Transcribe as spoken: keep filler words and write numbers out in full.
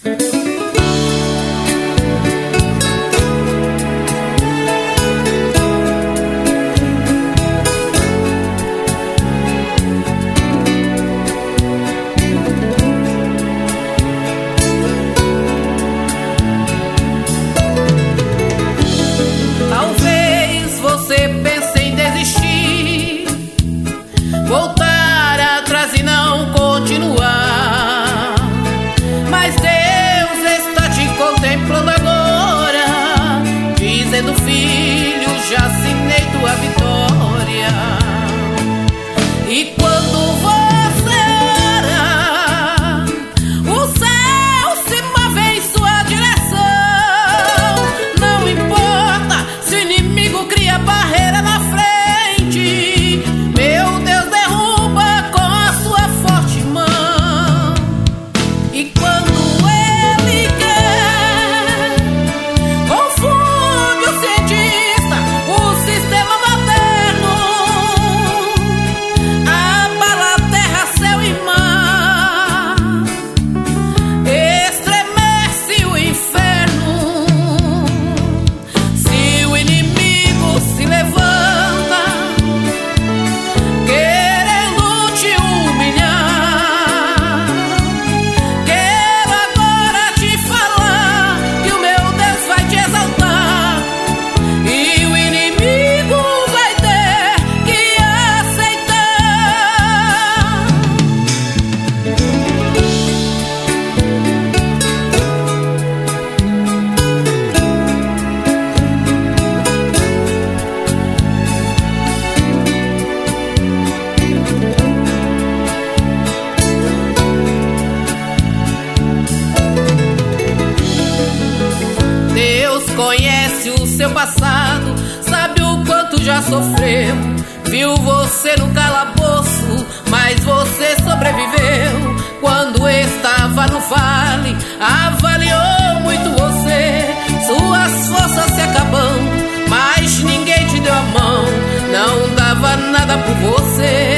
voltar atrás e não continuar. Mas Deus está te contemplando agora, dizendo: filho, já assinei tua vitória. E quando você ora, o céu se move em sua direção. Não importa se o inimigo cria barreira na frente, meu Deus derruba com a sua forte mão. E quando Ele quer, confunde o cientista, o sistema moderno, abala terra, céu e mar, estremece o inferno. Se o inimigo se levanta querendo te humilhar, quero agora te falar que o meu Deus vai te exaltar, e o inimigo vai ter que aceitar. Deus conhece o seu passado, sabe o quanto já sofreu. Viu você no calabouço, mas você sobreviveu. Quando estava no vale, avaliou muito você. Suas forças se acabando, mas ninguém te deu a mão, não dava nada por você.